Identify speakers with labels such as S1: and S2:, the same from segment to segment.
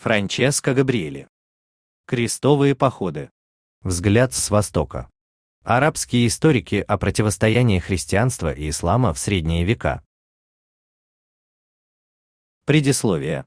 S1: Франческо Габриэли. Крестовые походы. Взгляд с Востока. Арабские историки о противостоянии христианства и ислама в средние века. Предисловие.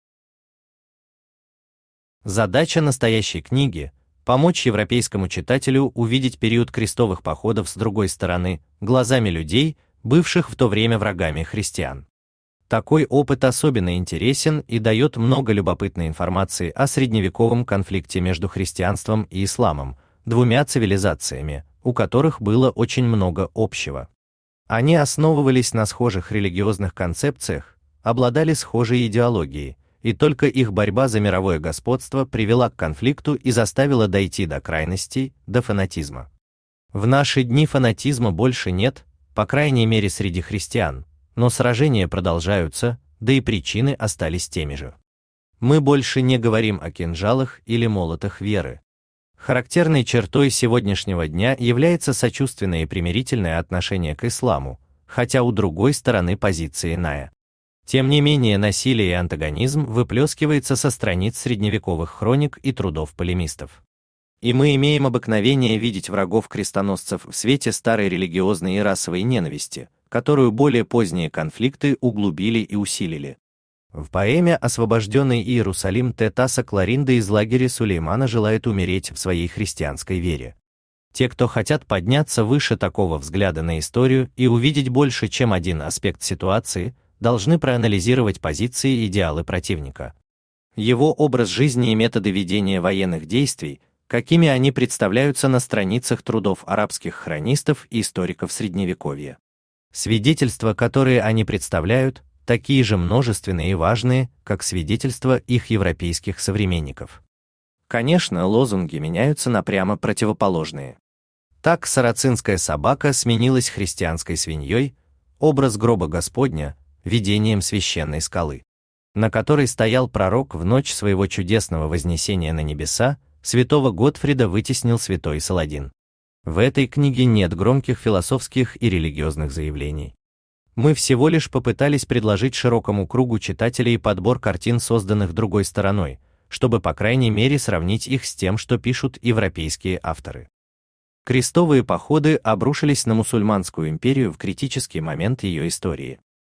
S1: Задача настоящей книги – помочь европейскому читателю увидеть период крестовых походов с другой стороны, глазами людей, бывших в то время врагами христиан. Такой опыт особенно интересен и дает много любопытной информации о средневековом конфликте между христианством и исламом, двумя цивилизациями, у которых было очень много общего. Они основывались на схожих религиозных концепциях, обладали схожей идеологией, и только их борьба за мировое господство привела к конфликту и заставила дойти до крайностей, до фанатизма. В наши дни фанатизма больше нет, по крайней мере среди христиан, но сражения продолжаются, да и причины остались теми же. Мы больше не говорим о кинжалах или молотах веры. Характерной чертой сегодняшнего дня является сочувственное и примирительное отношение к исламу, хотя у другой стороны позиция иная. Тем не менее, насилие и антагонизм выплескивается со страниц средневековых хроник и трудов полемистов. И мы имеем обыкновение видеть врагов крестоносцев в свете старой религиозной и расовой ненависти, которую более поздние конфликты углубили и усилили. В поэме «Освобожденный Иерусалим» Тетаса Кларинда из лагеря Сулеймана желает умереть в своей христианской вере. Те, кто хотят подняться выше такого взгляда на историю и увидеть больше, чем один аспект ситуации, должны проанализировать позиции и идеалы противника. Его образ жизни и методы ведения военных действий, какими они представляются на страницах трудов арабских хронистов и историков Средневековья. Свидетельства, которые они представляют, такие же множественные и важные, как свидетельства их европейских современников. Конечно, лозунги меняются на прямо противоположные. Так сарацинская собака сменилась христианской свиньей, образ гроба Господня – видением священной скалы, на которой стоял пророк в ночь своего чудесного вознесения на небеса, святого Готфрида вытеснил святой Саладин. В этой книге нет громких философских и религиозных заявлений. Мы всего лишь попытались предложить широкому кругу читателей подбор картин, созданных другой стороной, чтобы по крайней мере сравнить их с тем, что пишут европейские авторы. Крестовые походы обрушились на мусульманскую империю в критический момент ее истории.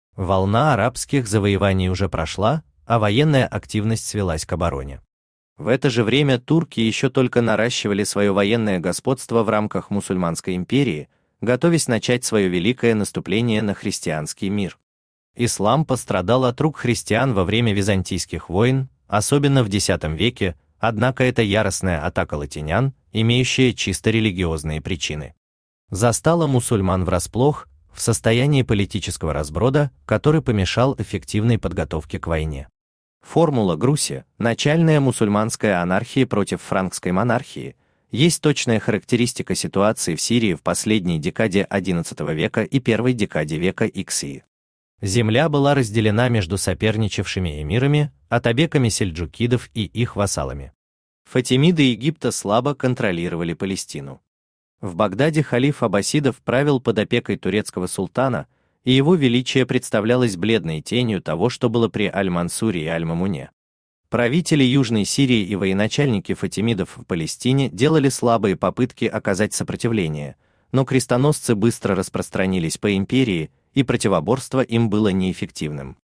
S1: Волна арабских завоеваний уже прошла, а военная активность свелась к обороне. В это же время турки еще только наращивали свое военное господство в рамках мусульманской империи, готовясь начать свое великое наступление на христианский мир. Ислам пострадал от рук христиан во время византийских войн, особенно в X веке, однако это яростная атака латинян, имеющая чисто религиозные причины, застала мусульман врасплох, в состоянии политического разброда, который помешал эффективной подготовке к войне. Формула Груси, начальная мусульманская анархия против франкской монархии, есть точная характеристика ситуации в Сирии в последней декаде XI века и первой декаде века Икси. Земля была разделена между соперничавшими эмирами, атабеками сельджукидов и их вассалами. Фатимиды Египта слабо контролировали Палестину. В Багдаде халиф аббасидов правил под опекой турецкого султана, и его величие представлялось бледной тенью того, что было при Аль-Мансуре и Аль-Мамуне. Правители Южной Сирии и военачальники фатимидов в Палестине делали слабые попытки оказать сопротивление, но крестоносцы быстро распространились по империи, и противоборство им было неэффективным.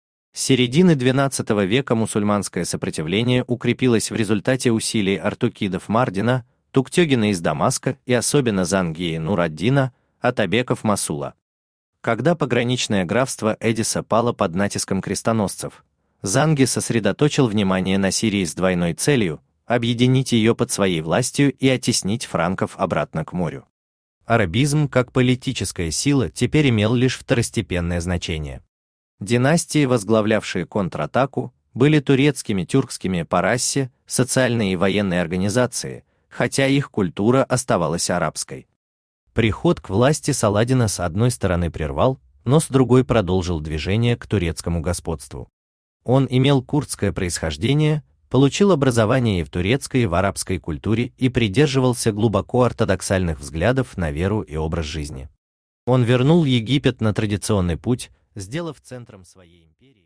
S1: С середины XII века мусульманское сопротивление укрепилось в результате усилий артукидов Мардина, Туктёгина из Дамаска и особенно Зангии Нур-ад-Дина, атабеков Мосула. Когда пограничное графство Эдиса пало под натиском крестоносцев, Занги сосредоточил внимание на Сирии с двойной целью – объединить ее под своей властью и оттеснить франков обратно к морю. Арабизм как политическая сила теперь имел лишь второстепенное значение. Династии, возглавлявшие контратаку, были турецкими, тюркскими по расе, социальные и военные организации, хотя их культура оставалась арабской. Приход к власти Саладина с одной стороны прервал, но с другой продолжил движение к турецкому господству. Он имел курдское происхождение, получил образование и в турецкой, и в арабской культуре и придерживался глубоко ортодоксальных взглядов на веру и образ жизни. Он вернул Египет на традиционный путь, сделав центром своей империи